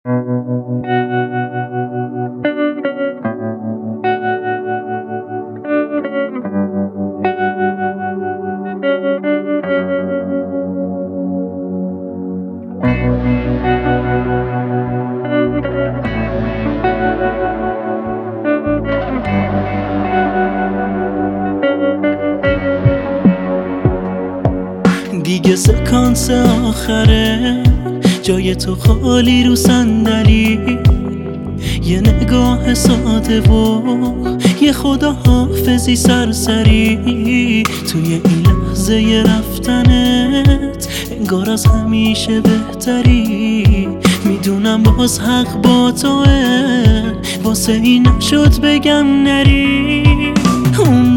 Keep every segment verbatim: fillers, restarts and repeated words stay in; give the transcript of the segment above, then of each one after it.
دیگه سکانس آخره، جای تو خالی رو صندلی، یه نگاه ساده و یه خداحافظی سرسری. توی این لحظه ی رفتنت انگار از همیشه بهتری. میدونم باز حق با توه، واسه این نشد بگم نری. اون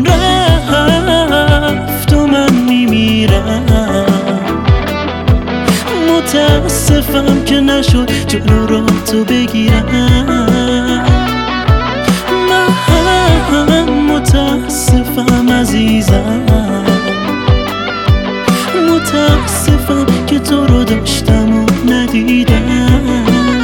رفت و من میمیرم، متاسفم که نشد جلو را تو بگیرم. من متاسفم عزیزم، متاسفم که تو رو داشتم و ندیدم.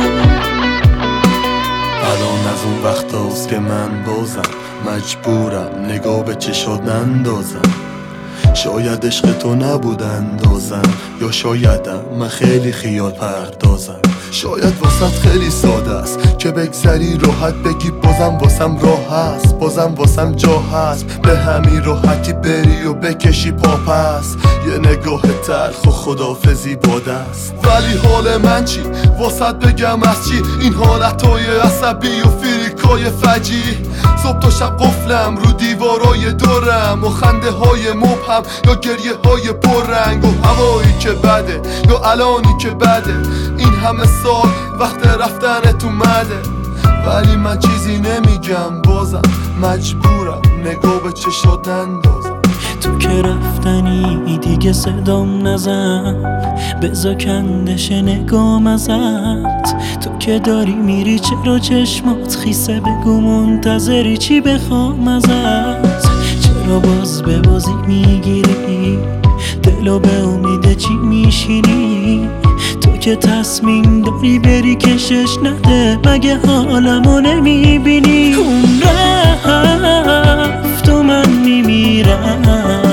الان از اون وقت هاست که من بازم مجبورم نگاه به چشات نندازم. شاید عشق تو نبود اندازم، یا شایدم من خیلی خیال پردازم. شاید واسط خیلی ساده است که بگذری راحت بگی بازم واسم راه هست، بازم واسم جا هست. به همین راحتی بری و بکشی پاپس، یه نگاه تلخ و خدافزی باده است. ولی حال من چی؟ واسط بگم از چی؟ این حالتهای عصبی و فریکای فجی. صبح تا شب قفلم رو دیوارای دورم، و خنده های مبهم یا گریه های پررنگ، و هوایی که بده یا الانی که بده. این همه سال وقت رفتنت اومده، ولی من چیزی نمیگم، بازم مجبورم نگاه به چشات نندازم. تو که رفتنی دیگه صدام نزن، بزا کندش نگام ازت. تو که داری میری چرا چشمات خیسه؟ بگو منتظری چی بخوام ازت؟ چرا باز به بازی میگیری؟ دلو به امید چی میشینی؟ تو که تصمیم داری بری کشش نده، مگه حالمو نمیبینی؟ اون رفت و من میمیرم،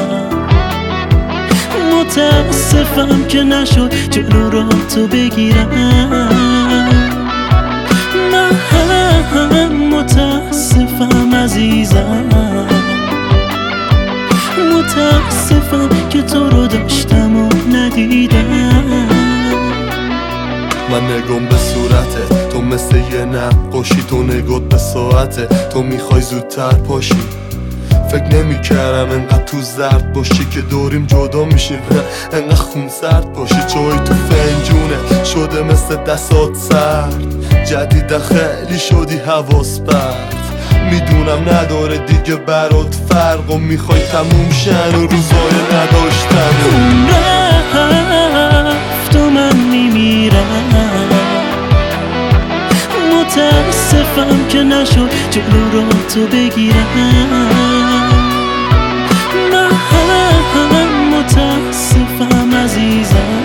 متاسفم که نشد جلو را تو بگیرم. من متاسفم عزیزم، متاسفم که تو رو داشتم و ندیدم. من نگم به صورته تو مثل یه نقاشی، تو نگات به ساعته تو میخوای زودتر پاشی. فکر نمی کردم انقدر تو زرد باشی که دوریم جدا میشیم، انقدر خون سرد باشی. چای تو فنجونه شده مثل دستات سرد، جدید خیلی شدی حواس پرت. میدونم نداره دیگه برات فرق، و میخوای تموم شن و روزای نداشتن. اون رفت و من میمیرم، متاسفم که نشد جلو را تو بگیرم. من متاسفم عزیزم،